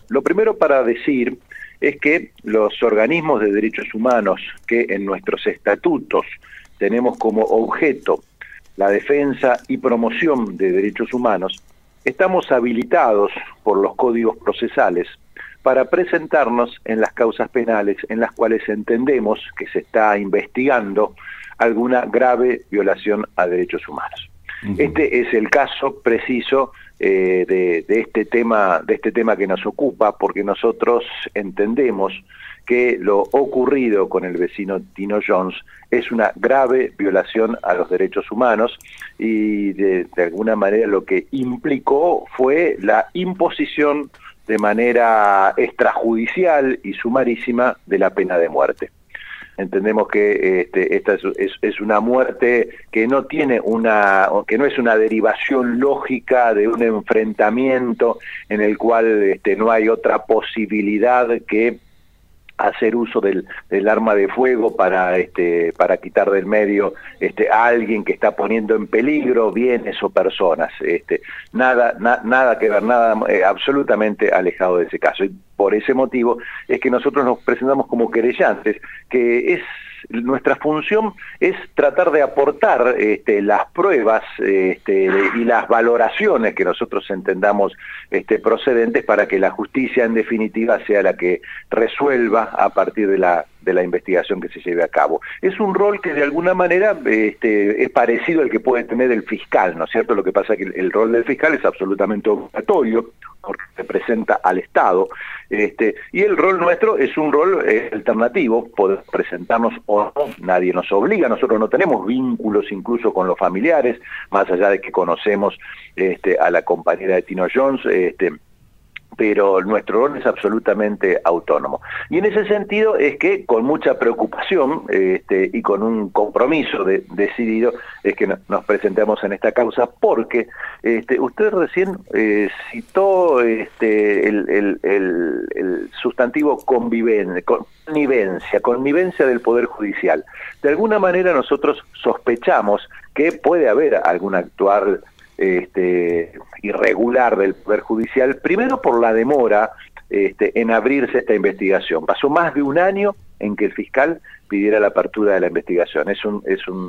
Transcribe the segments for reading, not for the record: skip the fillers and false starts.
Lo primero para decir es que los organismos de derechos humanos que en nuestros estatutos tenemos como objeto la defensa y promoción de derechos humanos, estamos habilitados por los códigos procesales para presentarnos en las causas penales en las cuales entendemos que se está investigando alguna grave violación a derechos humanos. Este es el caso preciso de este tema que nos ocupa, porque nosotros entendemos que lo ocurrido con el vecino Tino Jones es una grave violación a los derechos humanos y de alguna manera lo que implicó fue la imposición de manera extrajudicial y sumarísima de la pena de muerte. Entendemos que esta es una muerte que no tiene que no es una derivación lógica de un enfrentamiento en el cual no hay otra posibilidad que hacer uso del arma de fuego para quitar del medio a alguien que está poniendo en peligro bienes o personas. Nada que ver, absolutamente alejado de ese caso. Y por ese motivo es que nosotros nos presentamos como querellantes, que nuestra función es tratar de aportar las pruebas y las valoraciones que nosotros entendamos procedentes para que la justicia en definitiva sea la que resuelva a partir de la investigación que se lleve a cabo. Es un rol que de alguna manera es parecido al que puede tener el fiscal, ¿no es cierto? Lo que pasa es que el rol del fiscal es absolutamente obligatorio, porque representa al Estado, y el rol nuestro es un rol alternativo, poder presentarnos o no, nadie nos obliga, nosotros no tenemos vínculos incluso con los familiares, más allá de que conocemos a la compañera de Tino Jones, pero nuestro rol es absolutamente autónomo. Y en ese sentido es que con mucha preocupación y con un compromiso decidido es que nos presentamos en esta causa, porque usted recién citó el sustantivo connivencia del Poder Judicial. De alguna manera nosotros sospechamos que puede haber algún actuar irregular del Poder Judicial, primero por la demora en abrirse esta investigación. Pasó más de un año en que el fiscal pidiera la apertura de la investigación. Es un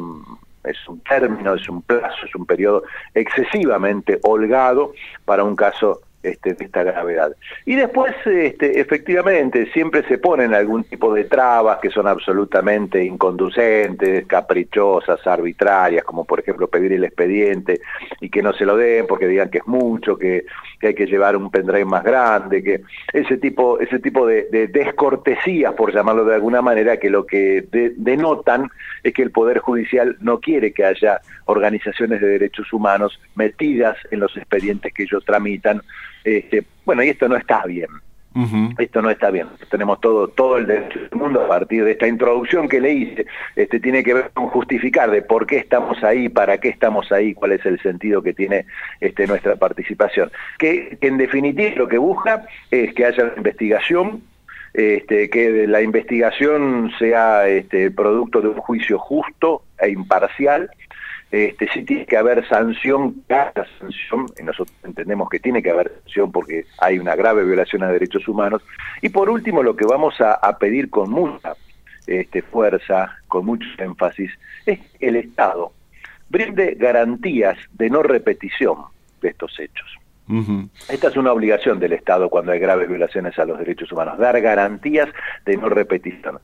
término, es un plazo, es un periodo excesivamente holgado para un caso de esta gravedad. Y después, efectivamente, siempre se ponen algún tipo de trabas que son absolutamente inconducentes, caprichosas, arbitrarias, como por ejemplo pedir el expediente y que no se lo den porque digan que es mucho, que hay que llevar un pendrive más grande, que ese tipo de descortesías, por llamarlo de alguna manera, que lo que denotan es que el Poder Judicial no quiere que haya organizaciones de derechos humanos metidas en los expedientes que ellos tramitan. Bueno, y esto no está bien. Esto no está bien. Tenemos todo el derecho del mundo a partir de esta introducción que le hice. Tiene que ver con justificar de por qué estamos ahí, para qué estamos ahí, cuál es el sentido que tiene nuestra participación. Que en definitiva lo que busca es que haya una investigación, que la investigación sea producto de un juicio justo e imparcial. Sí tiene que haber sanción, cada sanción, y nosotros entendemos que tiene que haber sanción porque hay una grave violación a derechos humanos. Y por último, lo que vamos a pedir con mucha fuerza, con mucho énfasis, es que el Estado brinde garantías de no repetición de estos hechos. Esta es una obligación del Estado cuando hay graves violaciones a los derechos humanos, dar garantías de no repetición.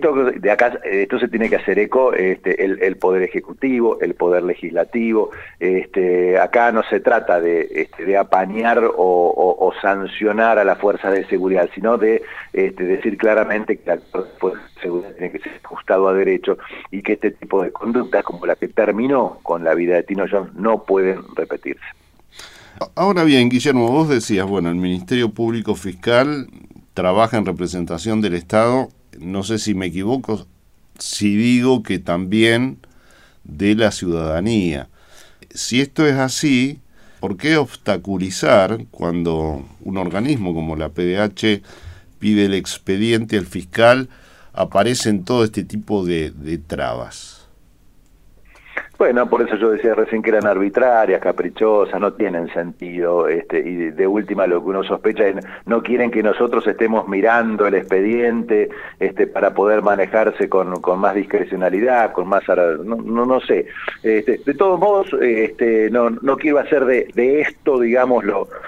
Esto se tiene que hacer eco el Poder Ejecutivo, el Poder Legislativo. Acá no se trata de apañar o sancionar a las fuerzas de seguridad, sino de decir claramente que la fuerza de seguridad tiene que ser ajustado a derecho y que este tipo de conductas, como la que terminó con la vida de Tino Jones, no pueden repetirse. Ahora bien, Guillermo, vos decías, bueno, el Ministerio Público Fiscal trabaja en representación del Estado, no sé si me equivoco, si digo que también de la ciudadanía. Si esto es así, ¿por qué obstaculizar cuando un organismo como la PDH pide el expediente al fiscal, aparecen todo este tipo de trabas? Bueno, por eso yo decía recién que eran arbitrarias, caprichosas, no tienen sentido, y de última lo que uno sospecha es no quieren que nosotros estemos mirando el expediente, para poder manejarse con más discrecionalidad, con más, no sé. De todos modos, no quiero hacer de esto, digamos,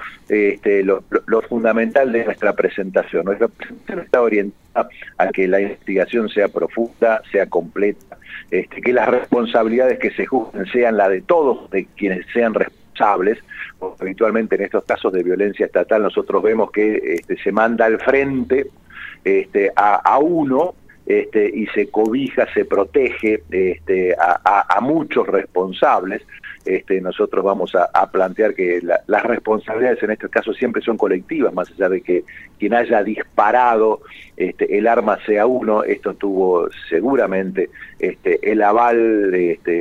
lo fundamental de nuestra presentación. Nuestra presentación está orientada a que la investigación sea profunda, sea completa, que las responsabilidades que se juzguen sean la de todos, de quienes sean responsables. Habitualmente en estos casos de violencia estatal nosotros vemos que se manda al frente a uno, y se cobija, se protege a muchos responsables. Nosotros vamos a plantear que las responsabilidades en estos casos siempre son colectivas, más allá de que quien haya disparado el arma sea uno. Esto tuvo seguramente el aval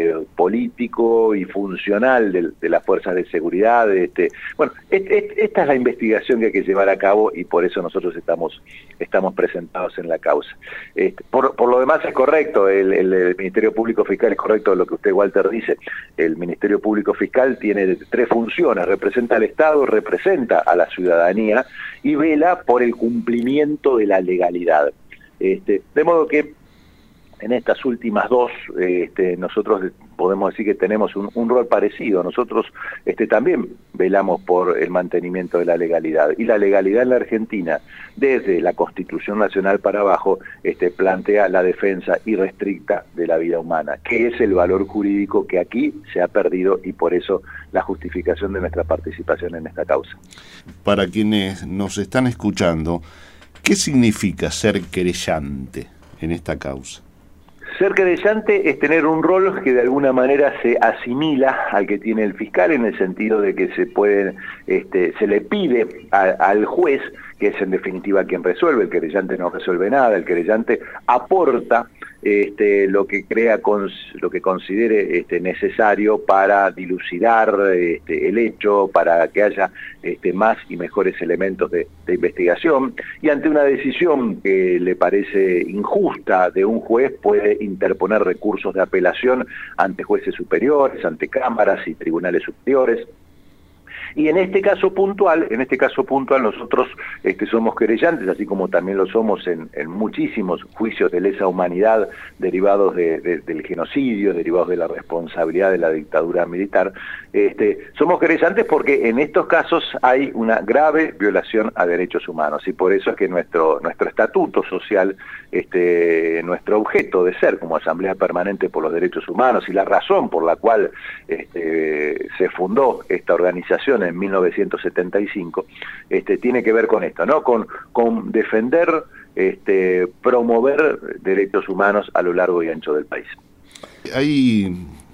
político y funcional de las fuerzas de seguridad. Bueno, esta es la investigación que hay que llevar a cabo y por eso nosotros estamos presentados en la causa. Por lo demás es correcto, el Ministerio Público Fiscal, es correcto lo que usted, Walter, dice. El Ministerio Público Fiscal tiene 3 funciones: representa al Estado, representa a la ciudadanía y vela por el cumplimiento de la legalidad. De modo que en estas últimas 2, nosotros podemos decir que tenemos un rol parecido. Nosotros también velamos por el mantenimiento de la legalidad. Y la legalidad en la Argentina, desde la Constitución Nacional para abajo, plantea la defensa irrestricta de la vida humana, que es el valor jurídico que aquí se ha perdido y por eso la justificación de nuestra participación en esta causa. Para quienes nos están escuchando, ¿qué significa ser querellante en esta causa? Ser querellante es tener un rol que de alguna manera se asimila al que tiene el fiscal, en el sentido de que se le pide al juez, que es en definitiva quien resuelve. El querellante no resuelve nada, el querellante aporta lo que lo que considere necesario para dilucidar el hecho, para que haya más y mejores elementos de investigación, y ante una decisión que le parece injusta de un juez puede interponer recursos de apelación ante jueces superiores, ante cámaras y tribunales superiores. Y en este caso puntual nosotros somos querellantes, así como también lo somos en muchísimos juicios de lesa humanidad derivados del genocidio, derivados de la responsabilidad de la dictadura militar. Somos querellantes porque en estos casos hay una grave violación a derechos humanos, y por eso es que nuestro estatuto social, nuestro objeto de ser como Asamblea Permanente por los Derechos Humanos, y la razón por la cual se fundó esta organización en 1975, tiene que ver con esto, ¿no? Con defender, promover derechos humanos a lo largo y ancho del país. Hay,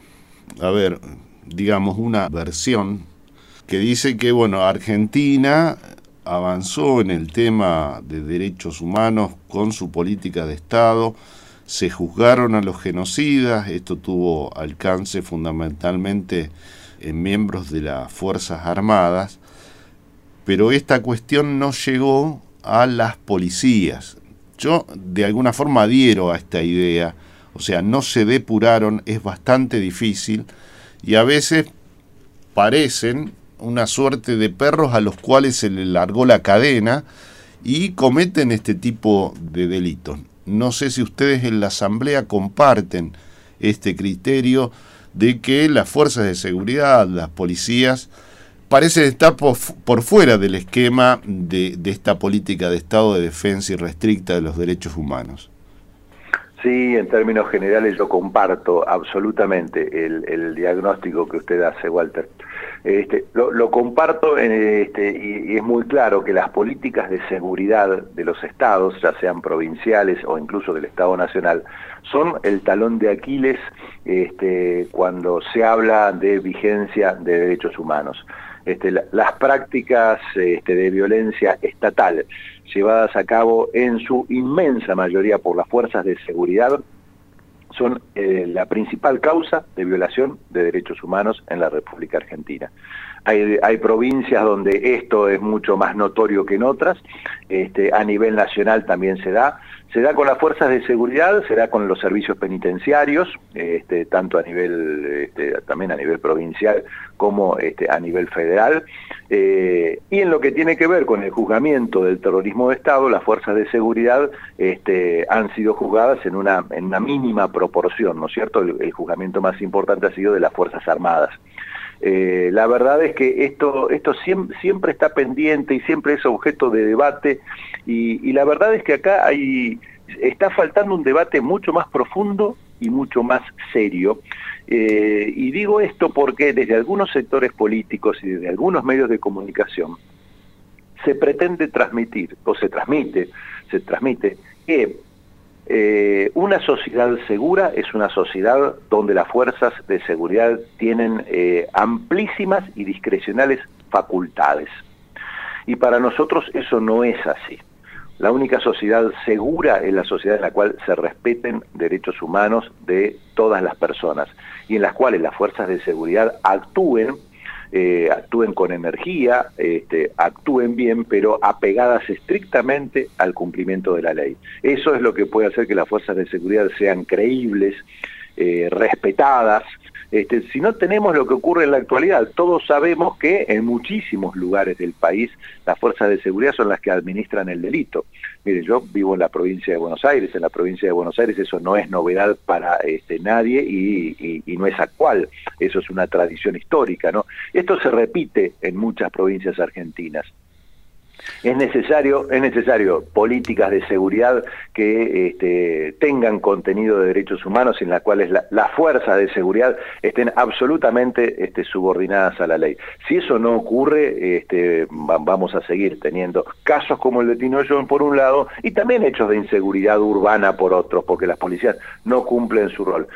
digamos, una versión que dice que, Argentina avanzó en el tema de derechos humanos con su política de Estado, se juzgaron a los genocidas, esto tuvo alcance fundamentalmente en miembros de las Fuerzas Armadas, pero esta cuestión no llegó a las policías. Yo de alguna forma adhiero a esta idea, o sea, no se depuraron, es bastante difícil, y a veces parecen una suerte de perros a los cuales se les largó la cadena y cometen este tipo de delitos. No sé si ustedes en la Asamblea comparten este criterio de que las fuerzas de seguridad, las policías, parecen estar por fuera del esquema de esta política de Estado de defensa irrestricta de los derechos humanos. Sí, en términos generales yo comparto absolutamente el diagnóstico que usted hace, Walter. Lo comparto y es muy claro que las políticas de seguridad de los estados, ya sean provinciales o incluso del Estado Nacional, son el talón de Aquiles cuando se habla de vigencia de derechos humanos. Las prácticas de violencia estatal llevadas a cabo en su inmensa mayoría por las fuerzas de seguridad son la principal causa de violación de derechos humanos en la República Argentina. Hay provincias donde esto es mucho más notorio que en otras, a nivel nacional también se da. Se da con las fuerzas de seguridad, se da con los servicios penitenciarios, tanto a nivel, también a nivel provincial como a nivel federal, y en lo que tiene que ver con el juzgamiento del terrorismo de Estado, las fuerzas de seguridad han sido juzgadas en una mínima proporción, ¿no es cierto? El juzgamiento más importante ha sido de las Fuerzas Armadas. La verdad es que esto siempre está pendiente y siempre es objeto de debate, y la verdad es que acá está faltando un debate mucho más profundo y mucho más serio. Y digo esto porque desde algunos sectores políticos y desde algunos medios de comunicación se pretende transmitir, o se transmite que una sociedad segura es una sociedad donde las fuerzas de seguridad tienen amplísimas y discrecionales facultades. Y para nosotros eso no es así. La única sociedad segura es la sociedad en la cual se respeten derechos humanos de todas las personas y en las cuales las fuerzas de seguridad actúen con energía, actúen bien, pero apegadas estrictamente al cumplimiento de la ley. Eso es lo que puede hacer que las fuerzas de seguridad sean creíbles, respetadas. Si no tenemos lo que ocurre en la actualidad, todos sabemos que en muchísimos lugares del país las fuerzas de seguridad son las que administran el delito. Mire, yo vivo en la provincia de Buenos Aires, eso no es novedad para nadie y no es actual, eso es una tradición histórica, ¿no? Esto se repite en muchas provincias argentinas. Es necesario políticas de seguridad que tengan contenido de derechos humanos en las cuales las fuerzas de seguridad estén absolutamente subordinadas a la ley. Si eso no ocurre, vamos a seguir teniendo casos como el de Tino John por un lado y también hechos de inseguridad urbana por otros, porque las policías no cumplen su rol.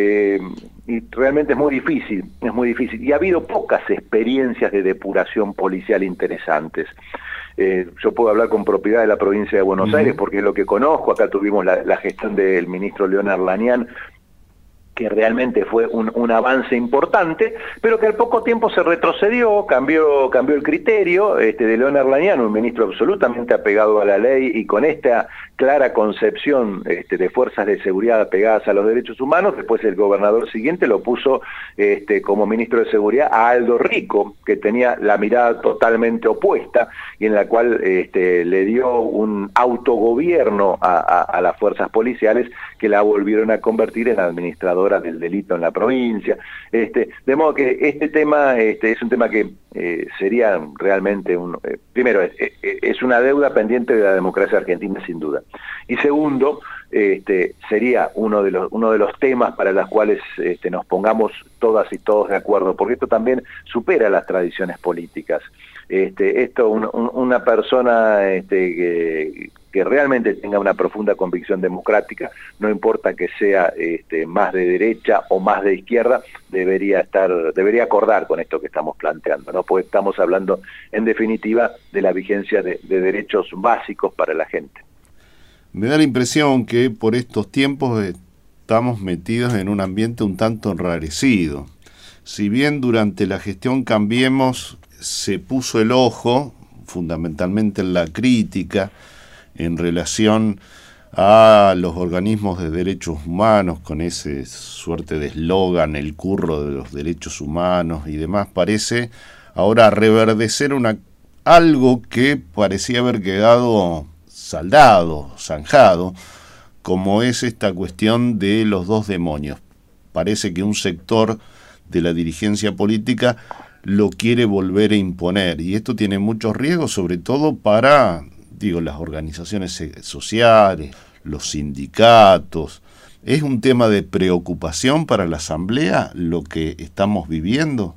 Y realmente es muy difícil, y ha habido pocas experiencias de depuración policial interesantes. Yo puedo hablar con propiedad de la provincia de Buenos Aires porque es lo que conozco. Acá tuvimos la gestión del ministro León Arlanian, que realmente fue un avance importante, pero que al poco tiempo se retrocedió, cambió el criterio de León Arlanian, un ministro absolutamente apegado a la ley y con esta clara concepción de fuerzas de seguridad apegadas a los derechos humanos. Después el gobernador siguiente lo puso como ministro de seguridad a Aldo Rico, que tenía la mirada totalmente opuesta y en la cual le dio un autogobierno a las fuerzas policiales que la volvieron a convertir en administradora del delito en la provincia. De modo que este tema es un tema que sería realmente primero, es una deuda pendiente de la democracia argentina sin duda. Y segundo, sería uno de los temas para los cuales nos pongamos todas y todos de acuerdo, porque esto también supera las tradiciones políticas. Una persona que realmente tenga una profunda convicción democrática, no importa que sea más de derecha o más de izquierda, debería acordar con esto que estamos planteando, ¿no? Porque estamos hablando, en definitiva, de la vigencia de derechos básicos para la gente. Me da la impresión que por estos tiempos estamos metidos en un ambiente un tanto enrarecido. Si bien durante la gestión Cambiemos se puso el ojo, fundamentalmente en la crítica, en relación a los organismos de derechos humanos, con ese suerte de eslogan, el curro de los derechos humanos y demás, parece ahora reverdecer algo que parecía haber quedado saldado, zanjado, como es esta cuestión de los dos demonios. Parece que un sector de la dirigencia política lo quiere volver a imponer, y esto tiene muchos riesgos, sobre todo para las organizaciones sociales, los sindicatos. ¿Es un tema de preocupación para la Asamblea lo que estamos viviendo?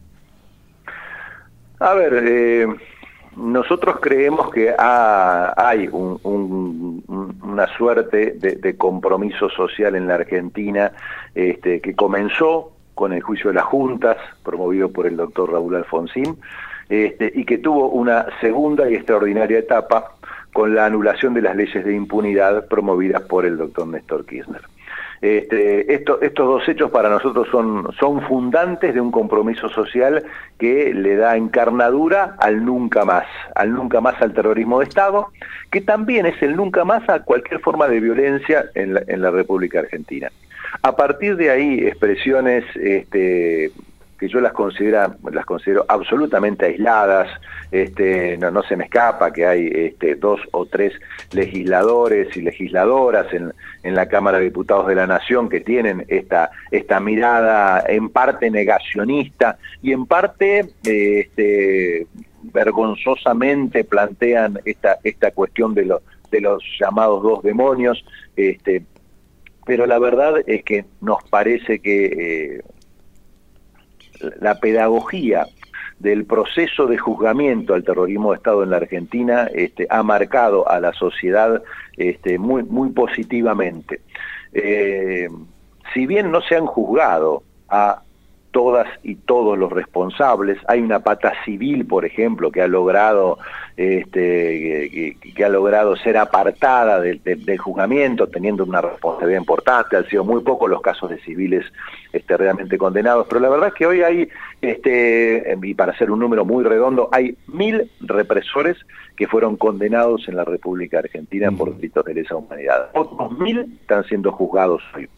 A ver, nosotros creemos que hay una suerte de compromiso social en la Argentina que comenzó con el juicio de las juntas, promovido por el doctor Raúl Alfonsín, y que tuvo una segunda y extraordinaria etapa con la anulación de las leyes de impunidad promovidas por el doctor Néstor Kirchner. Estos dos hechos para nosotros son fundantes de un compromiso social que le da encarnadura al nunca más al terrorismo de Estado, que también es el nunca más a cualquier forma de violencia en la República Argentina. A partir de ahí, expresiones que yo las considero absolutamente aisladas, no se me escapa que hay 2 o 3 legisladores y legisladoras en la Cámara de Diputados de la Nación que tienen esta mirada en parte negacionista y en parte vergonzosamente plantean esta cuestión de los llamados 2 demonios, pero la verdad es que nos parece que la pedagogía del proceso de juzgamiento al terrorismo de Estado en la Argentina ha marcado a la sociedad muy positivamente. Si bien no se han juzgado a todas y todos los responsables, hay una pata civil, por ejemplo, que ha logrado ser apartada del juzgamiento, teniendo una responsabilidad importante. Han sido muy pocos los casos de civiles realmente condenados, pero la verdad es que hoy hay, y para hacer un número muy redondo, hay 1000 represores que fueron condenados en la República Argentina por delitos de lesa humanidad. Otros 1000 están siendo juzgados hoy.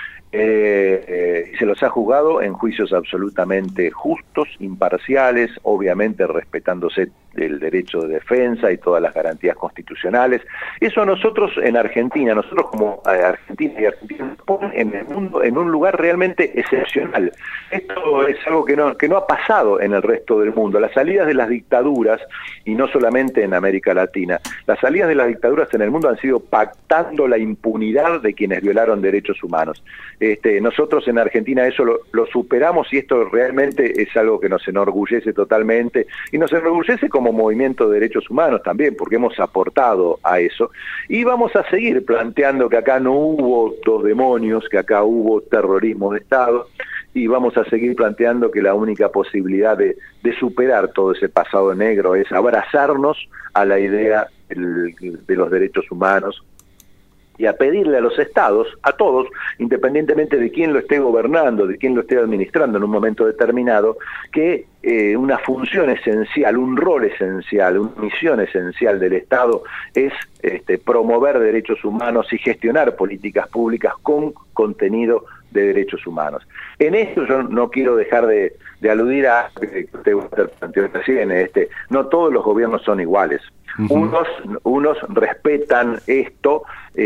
Se los ha juzgado en juicios absolutamente justos, imparciales, obviamente respetándose el derecho de defensa y todas las garantías constitucionales. Eso a nosotros en Argentina, nosotros como Argentina y Argentina nos ponen en el mundo en un lugar realmente excepcional. Esto es algo que no ha pasado en el resto del mundo. Las salidas de las dictaduras, y no solamente en América Latina, las salidas de las dictaduras en el mundo han sido pactando la impunidad de quienes violaron derechos humanos. Nosotros en Argentina eso lo superamos, y esto realmente es algo que nos enorgullece totalmente, y nos enorgullece como movimiento de derechos humanos también, porque hemos aportado a eso, y vamos a seguir planteando que acá no hubo 2 demonios, que acá hubo terrorismo de Estado, y vamos a seguir planteando que la única posibilidad de superar todo ese pasado negro es abrazarnos a la idea de los derechos humanos, y a pedirle a los estados, a todos, independientemente de quién lo esté gobernando, de quién lo esté administrando en un momento determinado, que una función esencial, un rol esencial, una misión esencial del Estado es promover derechos humanos y gestionar políticas públicas con contenido de derechos humanos. En esto yo no quiero dejar de aludir a que usted planteó recién, no todos los gobiernos son iguales. Unos respetan esto,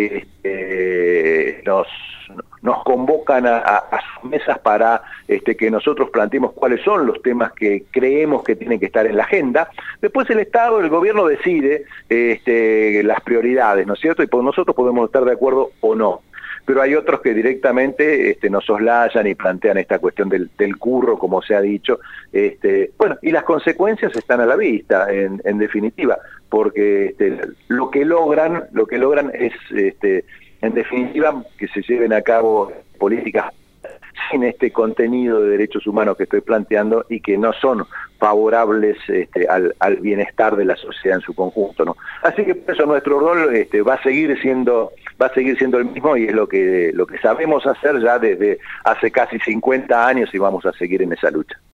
nos convocan a sus mesas para que nosotros planteemos cuáles son los temas que creemos que tienen que estar en la agenda. Después el Estado, el gobierno decide las prioridades, ¿no es cierto? Y nosotros podemos estar de acuerdo o no. Pero hay otros que directamente nos soslayan y plantean esta cuestión del curro, como se ha dicho. Bueno, y las consecuencias están a la vista, en definitiva, porque lo que logran es, en definitiva, que se lleven a cabo políticas sin este contenido de derechos humanos que estoy planteando y que no son favorables al bienestar de la sociedad en su conjunto, ¿no? Así que por eso nuestro rol va a seguir siendo el mismo, y es lo que sabemos hacer ya desde hace casi 50 años, y vamos a seguir en esa lucha.